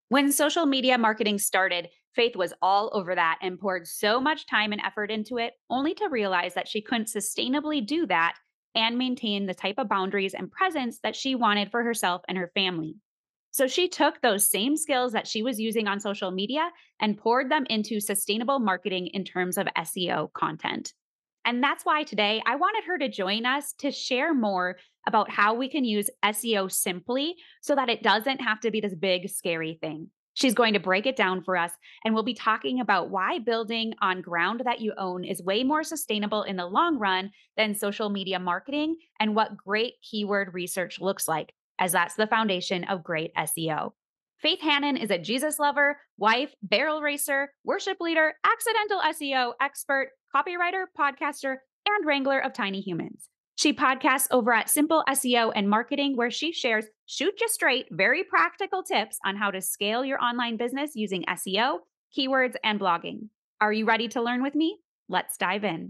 When social media marketing started, Faith was all over that and poured so much time and effort into it, only to realize that she couldn't sustainably do that and maintain the type of boundaries and presence that she wanted for herself and her family. So she took those same skills that she was using on social media and poured them into sustainable marketing in terms of SEO content. And that's why today I wanted her to join us to share more about how we can use SEO simply so that it doesn't have to be this big, scary thing. She's going to break it down for us, and we'll be talking about why building on ground that you own is way more sustainable in the long run than social media marketing and what great keyword research looks like, as that's the foundation of great SEO. Faith Hannon is a Jesus lover, wife, barrel racer, worship leader, accidental SEO expert, copywriter, podcaster, and wrangler of tiny humans. She podcasts over at Simple SEO and Marketing, where she shares shoot you straight, very practical tips on how to scale your online business using SEO, keywords, and blogging. Are you ready to learn with me? Let's dive in.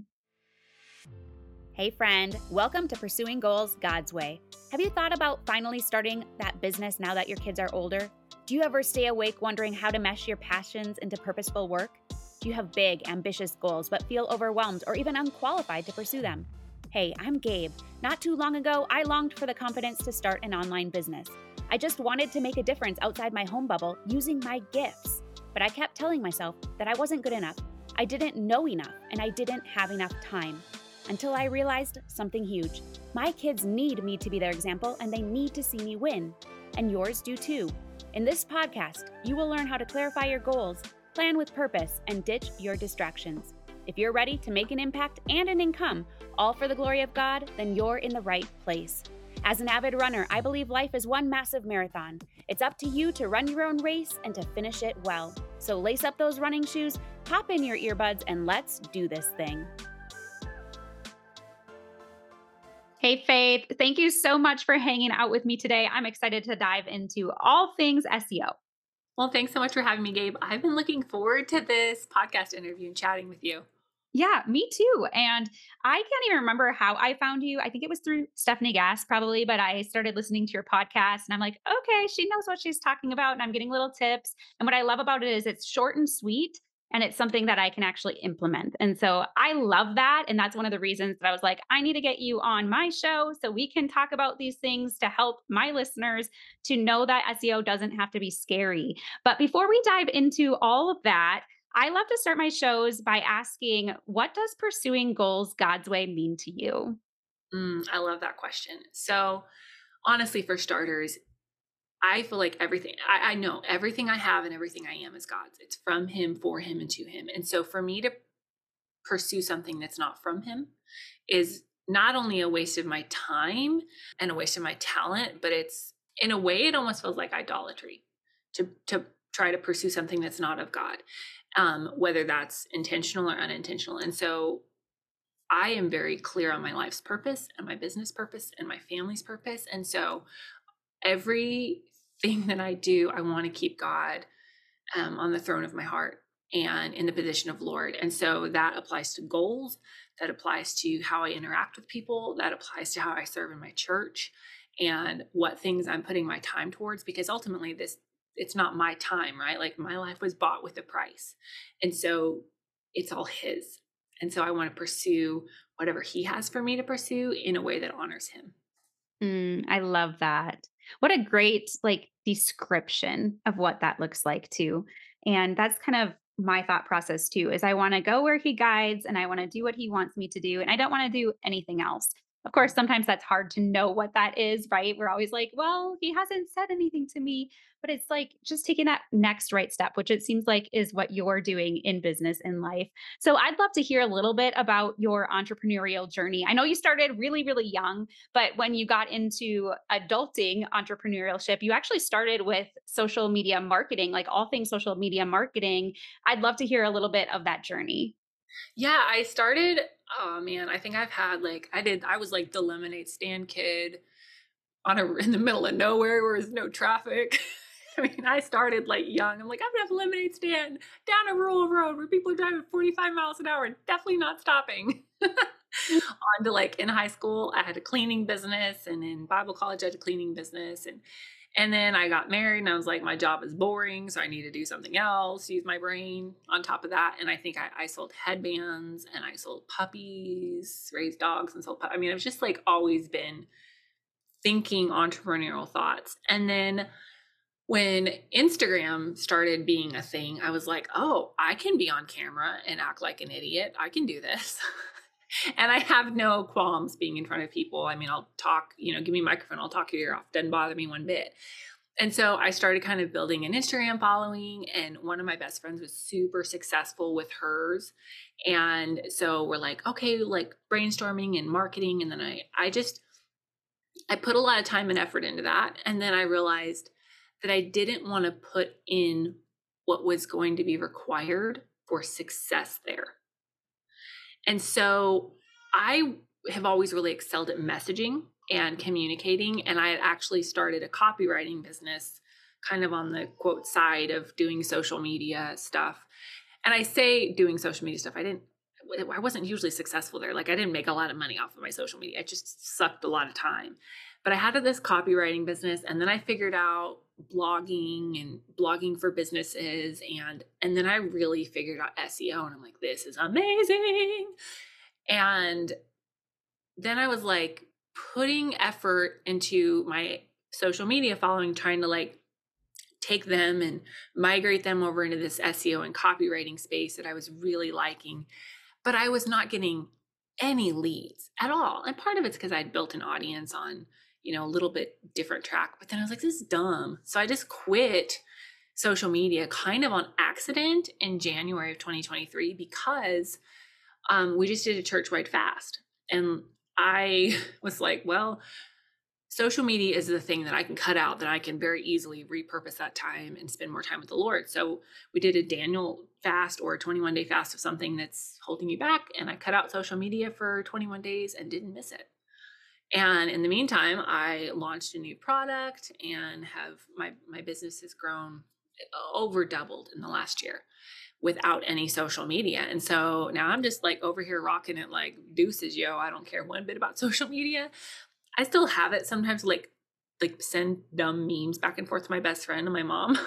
Hey, friend, welcome to Pursuing Goals God's Way. Have you thought about finally starting that business now that your kids are older? Do you ever stay awake wondering how to mesh your passions into purposeful work? Do you have big, ambitious goals but feel overwhelmed or even unqualified to pursue them? Hey, I'm Gabe. Not too long ago, I longed for the confidence to start an online business. I just wanted to make a difference outside my home bubble using my gifts. But I kept telling myself that I wasn't good enough, I didn't know enough, and I didn't have enough time. Until I realized something huge. My kids need me to be their example, and they need to see me win. And yours do too. In this podcast, you will learn how to clarify your goals, plan with purpose, and ditch your distractions. If you're ready to make an impact and an income, all for the glory of God, then you're in the right place. As an avid runner, I believe life is one massive marathon. It's up to you to run your own race and to finish it well. So lace up those running shoes, pop in your earbuds, and let's do this thing. Hey, Faith, thank you so much for hanging out with me today. I'm excited to dive into all things SEO. Well, thanks so much for having me, Gabe. I've been looking forward to this podcast interview and chatting with you. Yeah, me too. And I can't even remember how I found you. I think it was through Stephanie Gass, probably, but I started listening to your podcast and I'm like, okay, she knows what she's talking about. And I'm getting little tips. And what I love about it is it's short and sweet and it's something that I can actually implement. And so I love that. And that's one of the reasons that I was like, I need to get you on my show so we can talk about these things to help my listeners to know that SEO doesn't have to be scary. But before we dive into all of that, I love to start my shows by asking, what does pursuing goals God's way mean to you? I love that question. So, honestly, for starters, I feel like I know everything I have and everything I am is God's. It's from Him, for Him, and to Him. And so, for me to pursue something that's not from Him is not only a waste of my time and a waste of my talent, but it's in a way, it almost feels like idolatry to try to pursue something that's not of God, whether that's intentional or unintentional. And so, I am very clear on my life's purpose and my business purpose and my family's purpose. And so everything that I do, I want to keep God on the throne of my heart and in the position of Lord. And so that applies to goals, that applies to how I interact with people, that applies to how I serve in my church and what things I'm putting my time towards, because ultimately it's not my time, right? Like my life was bought with a price. And so it's all His. And so I want to pursue whatever He has for me to pursue in a way that honors Him. I love that. What a great description of what that looks like too. And that's kind of my thought process too, is I want to go where he guides and I want to do what he wants me to do. And I don't want to do anything else. Of course, sometimes that's hard to know what that is, right? We're always like, well, he hasn't said anything to me, but it's like just taking that next right step, which it seems like is what you're doing in business in life. So I'd love to hear a little bit about your entrepreneurial journey. I know you started really, really young, but when you got into adulting entrepreneurship, you actually started with social media marketing, like all things social media marketing. I'd love to hear a little bit of that journey. Yeah, I started, oh man, I think I've had I was like the lemonade stand kid in the middle of nowhere where there's no traffic. I mean, I started like young. I'm like, I'm gonna have a lemonade stand down a rural road where people are driving 45 miles an hour and definitely not stopping. On to like in high school, I had a cleaning business, and in Bible college, I had a cleaning business. And then I got married and I was like, my job is boring. So I need to do something else, use my brain on top of that. And I think I sold headbands and I sold puppies, raised dogs and I mean, I've just like always been thinking entrepreneurial thoughts. And then when Instagram started being a thing, I was like, oh, I can be on camera and act like an idiot. I can do this. And I have no qualms being in front of people. I mean, I'll talk, give me a microphone, I'll talk your ear off. Doesn't bother me one bit. And so I started kind of building an Instagram following, and one of my best friends was super successful with hers. And so we're like, okay, like brainstorming and marketing. And then I put a lot of time and effort into that. And then I realized that I didn't want to put in what was going to be required for success there. And so I have always really excelled at messaging and communicating. And I had actually started a copywriting business kind of on the quote side of doing social media stuff. And I say doing social media stuff, I wasn't hugely successful there. Like I didn't make a lot of money off of my social media. I just sucked a lot of time. But I had this copywriting business, and then I figured out blogging for businesses, and then I really figured out SEO, and I'm like, this is amazing. And then I was like putting effort into my social media following, trying to like take them and migrate them over into this SEO and copywriting space that I was really liking. But I was not getting any leads at all. And part of it's because I'd built an audience on, a little bit different track. But then I was like, this is dumb. So I just quit social media kind of on accident in January of 2023 because we just did a church-wide fast. And I was like, well, social media is the thing that I can cut out, that I can very easily repurpose that time and spend more time with the Lord. So we did a Daniel fast or a 21-day fast of something that's holding you back. And I cut out social media for 21 days and didn't miss it. And in the meantime, I launched a new product and have my business has grown over doubled in the last year without any social media. And so now I'm just like over here rocking it like deuces, yo. I don't care one bit about social media. I still have it sometimes, like send dumb memes back and forth to my best friend and my mom.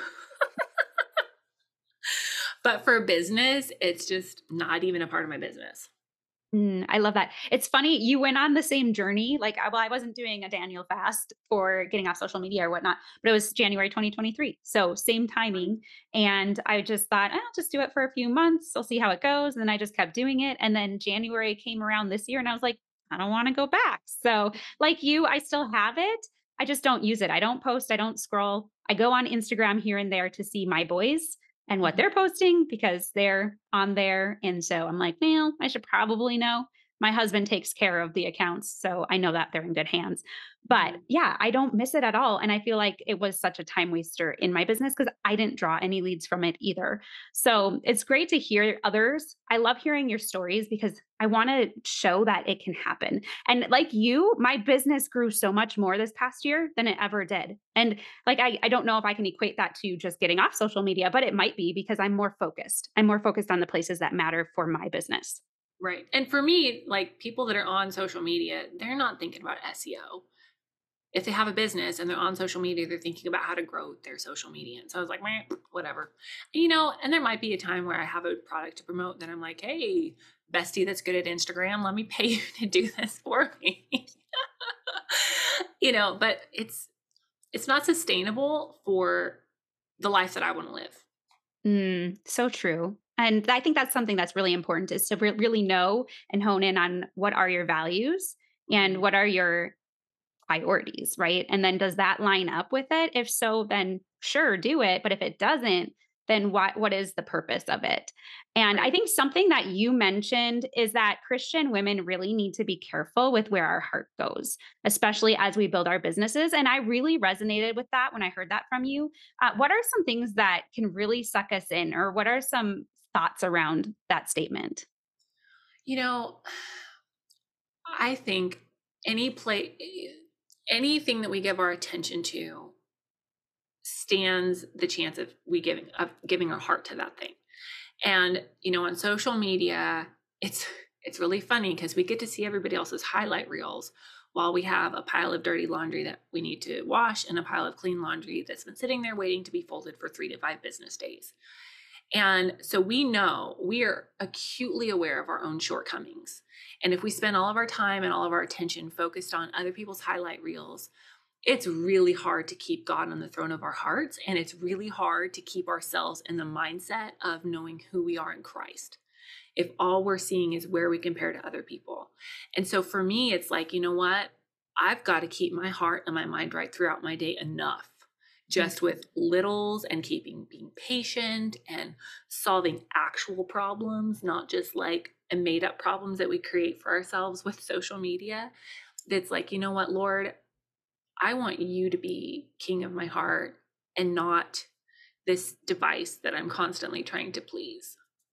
But for business, it's just not even a part of my business. I love that. It's funny, you went on the same journey. Like, I wasn't doing a Daniel fast for getting off social media or whatnot, but it was January 2023. So same timing. And I just thought, I'll just do it for a few months. I'll see how it goes. And then I just kept doing it. And then January came around this year and I was like, I don't want to go back. So, like you, I still have it. I just don't use it. I don't post, I don't scroll. I go on Instagram here and there to see my boys and what they're posting because they're on there. And so I'm like, well, I should probably know. My husband takes care of the accounts. So I know that they're in good hands. But yeah, I don't miss it at all. And I feel like it was such a time waster in my business because I didn't draw any leads from it either. So it's great to hear others. I love hearing your stories because I want to show that it can happen. And like you, my business grew so much more this past year than it ever did. And like, I don't know if I can equate that to just getting off social media, but it might be because I'm more focused. I'm more focused on the places that matter for my business. Right. And for me, like people that are on social media, they're not thinking about SEO. If they have a business and they're on social media, they're thinking about how to grow their social media. And so I was like, meh, whatever. And there might be a time where I have a product to promote that I'm like, hey, bestie that's good at Instagram, let me pay you to do this for me. But it's not sustainable for the life that I want to live. So true. And I think that's something that's really important is to really know and hone in on what are your values and what are your priorities, right? And then does that line up with it? If so, then sure, do it. But if it doesn't, then what is the purpose of it? And I think something that you mentioned is that Christian women really need to be careful with where our heart goes, especially as we build our businesses. And I really resonated with that when I heard that from you. What are some things that can really suck us in, or what are some thoughts around that statement? I think anything that we give our attention to stands the chance of giving our heart to that thing. And on social media, it's really funny because we get to see everybody else's highlight reels while we have a pile of dirty laundry that we need to wash and a pile of clean laundry that's been sitting there waiting to be folded for 3 to 5 business days. And so we know, we are acutely aware of our own shortcomings. And if we spend all of our time and all of our attention focused on other people's highlight reels, it's really hard to keep God on the throne of our hearts. And it's really hard to keep ourselves in the mindset of knowing who we are in Christ, if all we're seeing is where we compare to other people. And so for me, it's like, you know what? I've got to keep my heart and my mind right throughout my day enough, just with littles and being patient and solving actual problems, not just like a made up problems that we create for ourselves with social media. That's like, you know what, Lord, I want you to be king of my heart and not this device that I'm constantly trying to please.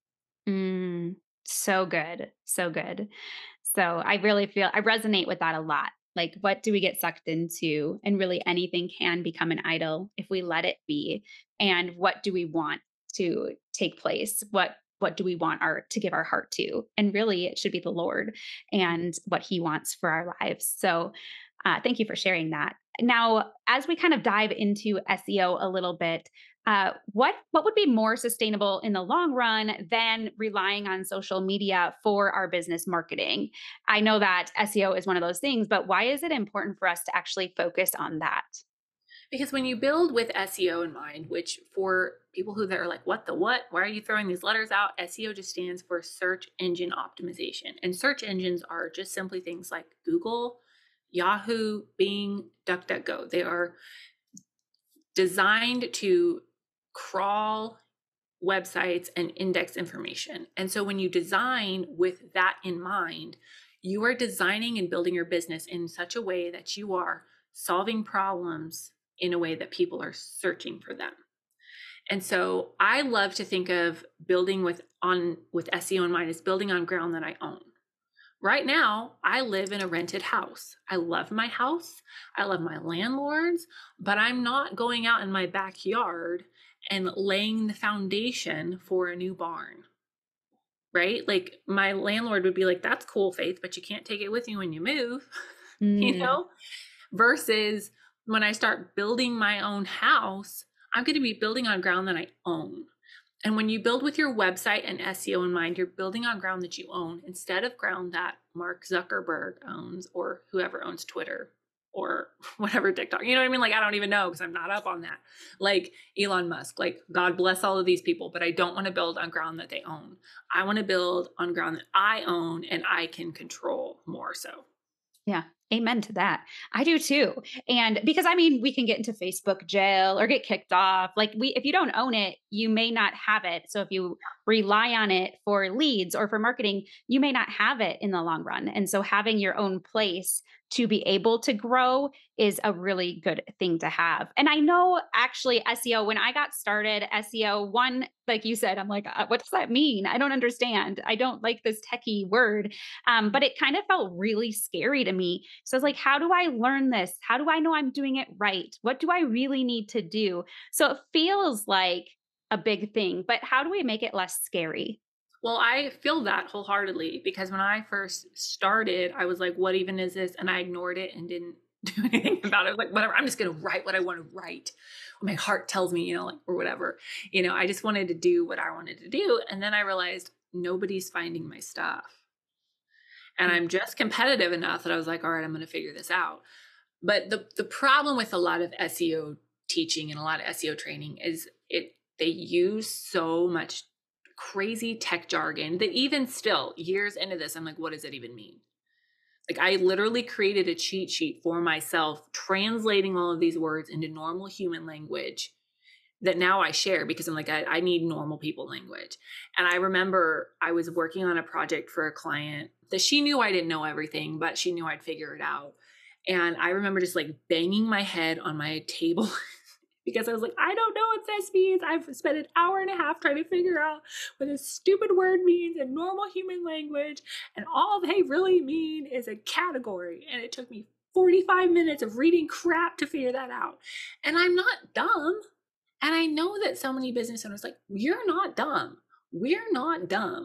So good. So good. So I really feel I resonate with that a lot. Like, what do we get sucked into? And really, anything can become an idol if we let it be. And what do we want to take place? What do we want our to give our heart to? And really, it should be the Lord and what He wants for our lives. So, thank you for sharing that. Now, as we kind of dive into SEO a little bit, what would be more sustainable in the long run than relying on social media for our business marketing? I know that SEO is one of those things, but why is it important for us to actually focus on that? Because when you build with SEO in mind, which for people who that are like, what the what? Why are you throwing these letters out? SEO just stands for search engine optimization. And search engines are just simply things like Google, Yahoo, Bing, DuckDuckGo. They are designed to crawl websites and index information. And so when you design with that in mind, you are designing and building your business in such a way that you are solving problems in a way that people are searching for them. And so I love to think of building with SEO in mind as building on ground that I own. Right now, I live in a rented house. I love my house. I love my landlords, but I'm not going out in my backyard and laying the foundation for a new barn, right? Like my landlord would be like, that's cool, Faith, but you can't take it with you when you move, you Mm, know? Versus when I start building my own house, I'm going to be building on ground that I own. And when you build with your website and SEO in mind, you're building on ground that you own instead of ground that Mark Zuckerberg owns or whoever owns Twitter or whatever TikTok. You know what I mean? Like, I don't even know because I'm not up on that. Like Elon Musk, like God bless all of these people, but I don't want to build on ground that they own. I want to build on ground that I own and I can control more so. yeah. Amen to that. I do too. And because I mean, we can get into Facebook jail or get kicked off. Like if you don't own it, you may not have it. So if you rely on it for leads or for marketing, you may not have it in the long run. And so having your own place to be able to grow is a really good thing to have. And I know actually SEO, when I got started, SEO, one, like you said, I'm like, what does that mean? I don't understand. I don't like this techie word. But it kind of felt really scary to me. So I was like, how do I learn this? How do I know I'm doing it right? What do I really need to do? So it feels like a big thing, but how do we make it less scary? Well, I feel that wholeheartedly because when I first started, I was like, what even is this? And I ignored it and didn't do anything about it. I was like, whatever, I'm just going to write what I want to write. What my heart tells me, like, or whatever. I just wanted to do what I wanted to do. And then I realized nobody's finding my stuff. And I'm just competitive enough that I was like, all right, I'm going to figure this out. But the problem with a lot of SEO teaching and a lot of SEO training is they use so much crazy tech jargon that even still years into this, I'm like, what does it even mean? Like I literally created a cheat sheet for myself, translating all of these words into normal human language that now I share because I'm like, I need normal people language. And I remember I was working on a project for a client that she knew I didn't know everything, but she knew I'd figure it out. And I remember just like banging my head on my table because I was like, I don't know what this means. I've spent an hour and a half trying to figure out what this stupid word means in normal human language. And all they really mean is a category. And it took me 45 minutes of reading crap to figure that out. And I'm not dumb. And I know that so many business owners like, you're not dumb. We're not dumb.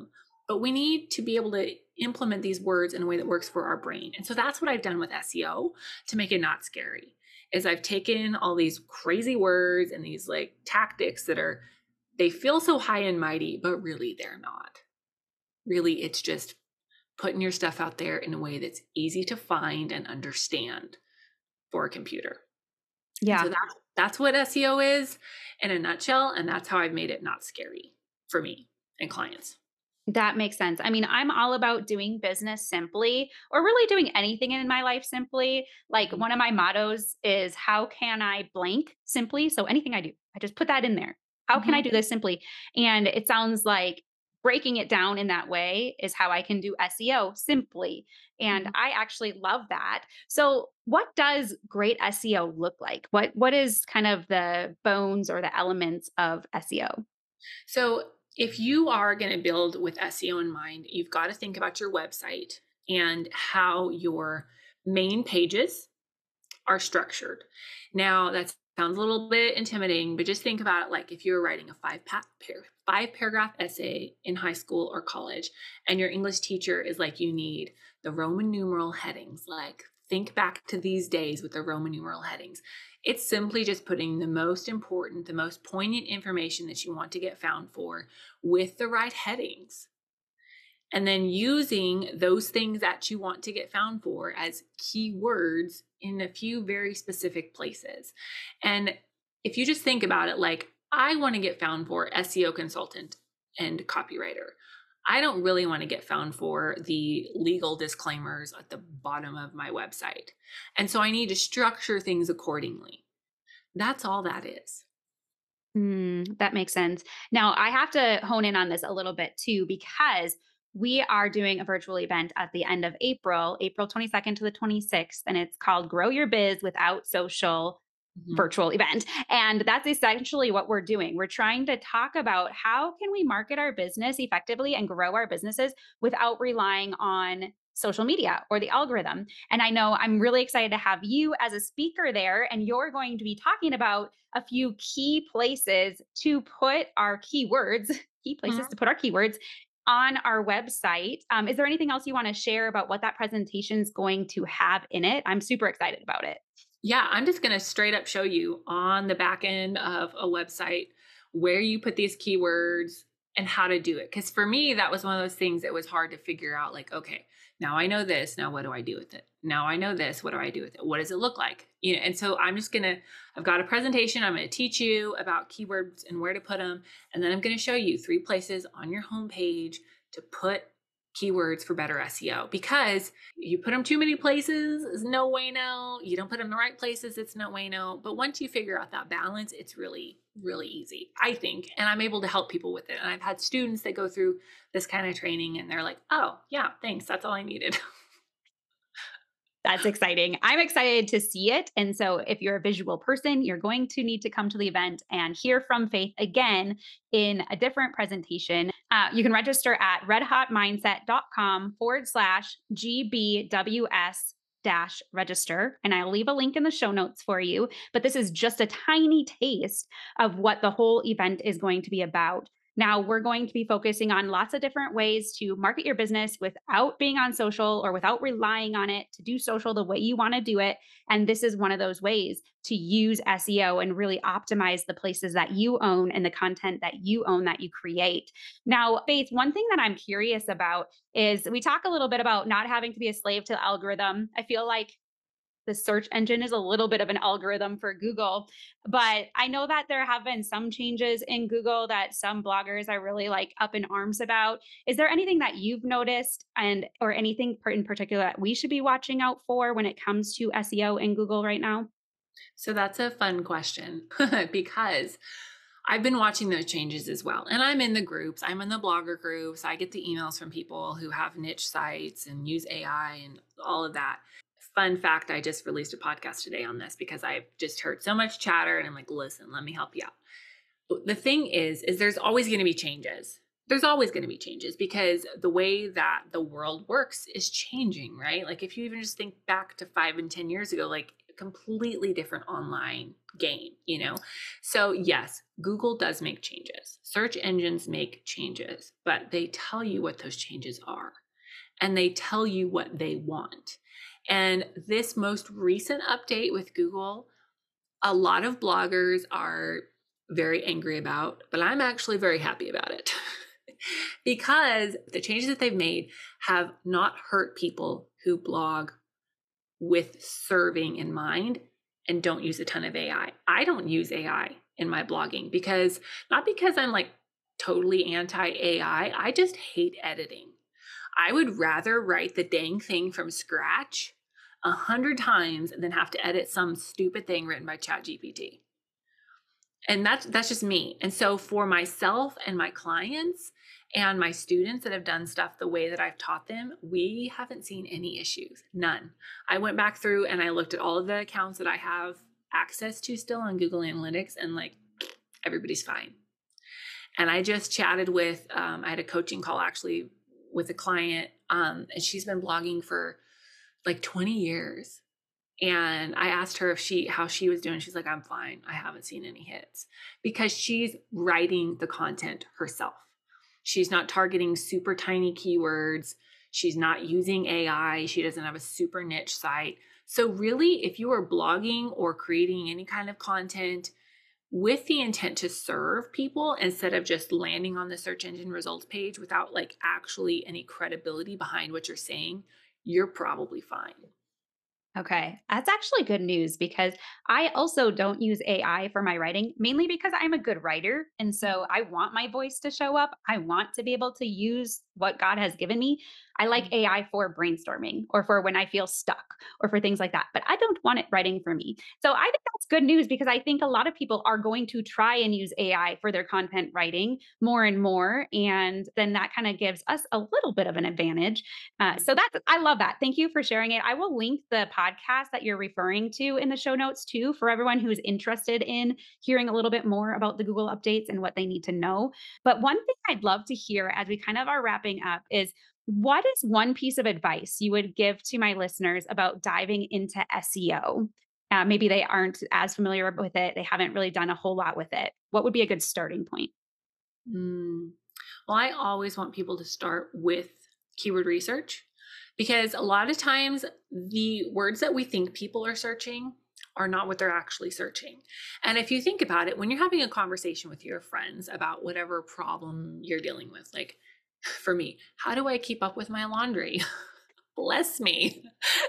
but we need to be able to implement these words in a way that works for our brain. And so that's what I've done with SEO to make it not scary. Is I've taken all these crazy words and these like tactics that are, they feel so high and mighty, but really they're not. Really, it's just putting your stuff out there in a way that's easy to find and understand for a computer. Yeah. So that's what SEO is in a nutshell. And that's how I've made it not scary for me and clients. That makes sense. I mean, I'm all about doing business simply or really doing anything in my life simply. Like Mhm. one of my mottos is how can I blank simply? So anything I do, I just put that in there. How can I Mhm. do this simply? And it sounds like breaking it down in that way is how I can do SEO simply. And Mhm. I actually love that. So what does great SEO look like? What is kind of the bones or the elements of SEO? So if you are going to build with SEO in mind, you've got to think about your website and how your main pages are structured. Now, that sounds a little bit intimidating, but just think about it like if you were writing a five paragraph essay in high school or college, and your English teacher is like, you need the Roman numeral headings. Like, think back to these days with the Roman numeral headings. It's simply just putting the most important, the most poignant information that you want to get found for with the right headings, and then using those things that you want to get found for as keywords in a few very specific places. And if you just think about it, like, I want to get found for SEO consultant and copywriter. I don't really want to get found for the legal disclaimers at the bottom of my website. And so I need to structure things accordingly. That's all that is. That makes sense. Now, I have to hone in on this a little bit too, because we are doing a virtual event at the end of April, April 22nd to the 26th, and it's called Grow Your Biz Without Social Mhm. virtual event. And that's essentially what we're doing. We're trying to talk about how can we market our business effectively and grow our businesses without relying on social media or the algorithm. And I know I'm really excited to have you as a speaker there, and you're going to be talking about a few key places to put our keywords, key places to put our keywords on our website. Is there anything else you want to share about what that presentation is going to have in it? I'm super excited about it. Yeah, I'm just going to straight up show you on the back end of a website where you put these keywords and how to do it. Because for me, that was one of those things that was hard to figure out. Like, okay, now I know this. Now what do I do with it? Now I know this. What do I do with it? What does it look like? You know, and so I've got a presentation. I'm going to teach you about keywords and where to put them. And then I'm going to show you 3 places on your homepage to put keywords for better SEO, because you put them too many places, is no way no. You don't put them in the right places, it's no way no. But once you figure out that balance, it's really, really easy, I think. And I'm able to help people with it. And I've had students that go through this kind of training and they're like, oh, yeah, thanks. That's all I needed. That's exciting. I'm excited to see it. And so, if you're a visual person, you're going to need to come to the event and hear from Faith again in a different presentation. You can register at redhotmindset.com/GBWS dash register. And I'll leave a link in the show notes for you. But this is just a tiny taste of what the whole event is going to be about. Now, we're going to be focusing on lots of different ways to market your business without being on social or without relying on it to do social the way you want to do it. And this is one of those ways to use SEO and really optimize the places that you own and the content that you own that you create. Now, Faith, one thing that I'm curious about is we talk a little bit about not having to be a slave to the algorithm. I feel like the search engine is a little bit of an algorithm for Google. But I know that there have been some changes in Google that some bloggers are really like up in arms about. Is there anything that you've noticed and or anything in particular that we should be watching out for when it comes to SEO in Google right now? So that's a fun question because I've been watching those changes as well. And I'm in the groups, I'm in the blogger groups. I get the emails from people who have niche sites and use AI and all of that. Fun fact, I just released a podcast today on this because I've just heard so much chatter and I'm like, listen, let me help you out. The thing is there's always going to be changes. There's always going to be changes because the way that the world works is changing, right? Like if you even just think back to 5 and 10 years ago, like completely different online game, you know? So yes, Google does make changes. Search engines make changes, but they tell you what those changes are and they tell you what they want. And this most recent update with Google, a lot of bloggers are very angry about, but I'm actually very happy about it. Because the changes that they've made have not hurt people who blog with serving in mind and don't use a ton of AI. I don't use AI in my blogging because not because I'm like totally anti AI, I just hate editing. I would rather write the dang thing from scratch 100 times than have to edit some stupid thing written by ChatGPT. And that's just me. And so for myself and my clients and my students that have done stuff the way that I've taught them, we haven't seen any issues. None. I went back through and I looked at all of the accounts that I have access to still on Google Analytics, and like everybody's fine. And I just chatted with, I had a coaching call actually with a client, and she's been blogging for like 20 years. And I asked her how she was doing. She's like, I'm fine. I haven't seen any hits because she's writing the content herself. She's not targeting super tiny keywords. She's not using AI. She doesn't have a super niche site. So really, if you are blogging or creating any kind of content with the intent to serve people instead of just landing on the search engine results page without like actually any credibility behind what you're saying, you're probably fine. Okay, that's actually good news because I also don't use AI for my writing, mainly because I'm a good writer. And so I want my voice to show up. I want to be able to use what God has given me. I like AI for brainstorming or for when I feel stuck or for things like that, but I don't want it writing for me. So I think that's good news because I think a lot of people are going to try and use AI for their content writing more and more. And then that kind of gives us a little bit of an advantage. So that's, I love that. Thank you for sharing it. I will link the podcast that you're referring to in the show notes too for everyone who's interested in hearing a little bit more about the Google updates and what they need to know. But one thing I'd love to hear as we kind of are wrapping up is what is one piece of advice you would give to my listeners about diving into SEO? Maybe they aren't as familiar with it, they haven't really done a whole lot with it. What would be a good starting point? Mm. Well, I always want people to start with keyword research because a lot of times the words that we think people are searching are not what they're actually searching. And if you think about it, when you're having a conversation with your friends about whatever problem you're dealing with, like for me, how do I keep up with my laundry? Bless me.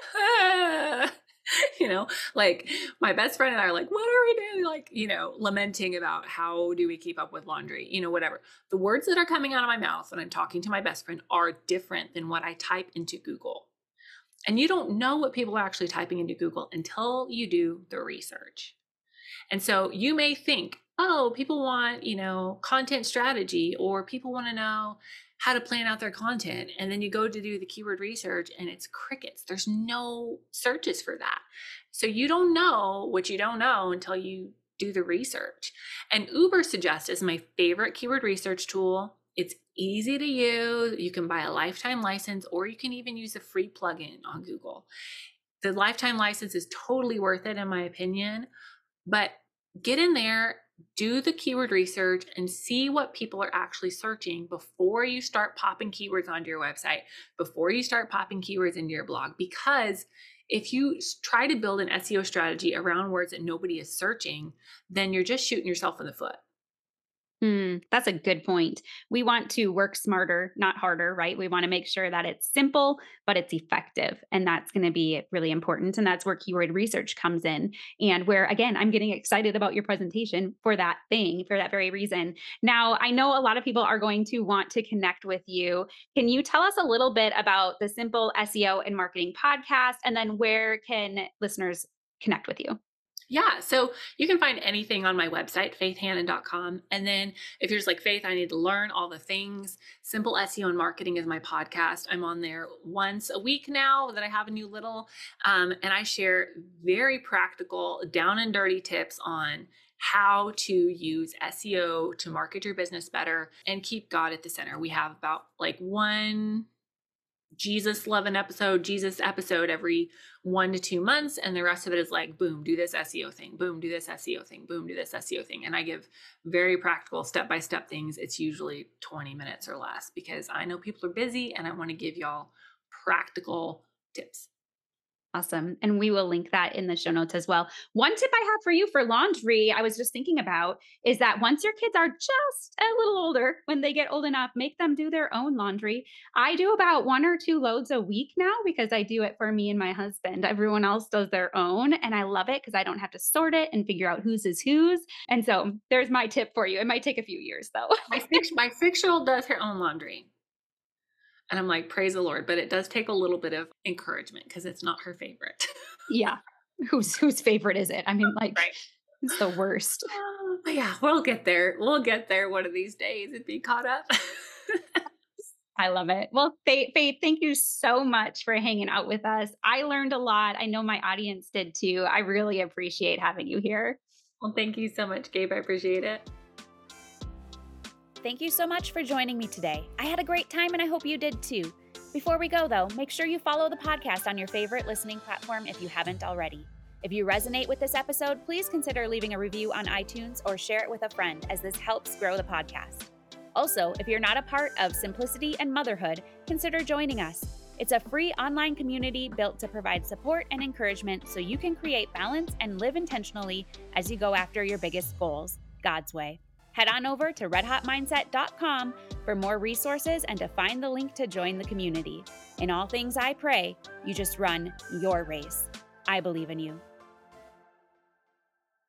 you know, like my best friend and I are like, what are we doing? Like, lamenting about how do we keep up with laundry, whatever. The words that are coming out of my mouth when I'm talking to my best friend are different than what I type into Google. And you don't know what people are actually typing into Google until you do the research. And so you may think, oh, people want, content strategy, or people want to know how to plan out their content. And then you go to do the keyword research and it's crickets. There's no searches for that. So you don't know what you don't know until you do the research. And Ubersuggest is my favorite keyword research tool. It's easy to use. You can buy a lifetime license, or you can even use a free plugin on Google. The lifetime license is totally worth it, in my opinion. But get in there, do the keyword research, and see what people are actually searching before you start popping keywords onto your website, before you start popping keywords into your blog. Because if you try to build an SEO strategy around words that nobody is searching, then you're just shooting yourself in the foot. That's a good point. We want to work smarter, not harder, right? We want to make sure that it's simple, but it's effective. And that's going to be really important. And that's where keyword research comes in. And where, again, I'm getting excited about your presentation for that thing, for that very reason. Now, I know a lot of people are going to want to connect with you. Can you tell us a little bit about the Simple SEO and Marketing podcast? And then where can listeners connect with you? Yeah, so you can find anything on my website, faithhannon.com. And then if you're just like, Faith, I need to learn all the things, Simple SEO and Marketing is my podcast. I'm on there once a week now that I have a new little, and I share very practical, down and dirty tips on how to use SEO to market your business better and keep God at the center. We have about like Jesus episode every 1 to 2 months. And the rest of it is like, boom, do this SEO thing, boom, do this SEO thing, boom, do this SEO thing. And I give very practical step-by-step things. It's usually 20 minutes or less because I know people are busy and I want to give y'all practical tips. Awesome. And we will link that in the show notes as well. One tip I have for you for laundry, I was just thinking about, is that once your kids are just a little older, when they get old enough, make them do their own laundry. I do about 1 or 2 loads a week now because I do it for me and my husband. Everyone else does their own. And I love it because I don't have to sort it and figure out whose is whose. And so there's my tip for you. It might take a few years though. My 6-year-old does her own laundry. And I'm like, praise the Lord. But it does take a little bit of encouragement because it's not her favorite. Yeah. Whose favorite is it? I mean, like, right. It's the worst. But yeah, we'll get there. We'll get there one of these days and be caught up. I love it. Well, Faith, thank you so much for hanging out with us. I learned a lot. I know my audience did too. I really appreciate having you here. Well, thank you so much, Gabe. I appreciate it. Thank you so much for joining me today. I had a great time and I hope you did too. Before we go though, make sure you follow the podcast on your favorite listening platform if you haven't already. If you resonate with this episode, please consider leaving a review on iTunes or share it with a friend as this helps grow the podcast. Also, if you're not a part of Simplicity and Motherhood, consider joining us. It's a free online community built to provide support and encouragement so you can create balance and live intentionally as you go after your biggest goals, God's way. Head on over to redhotmindset.com for more resources and to find the link to join the community. In all things I pray, you just run your race. I believe in you.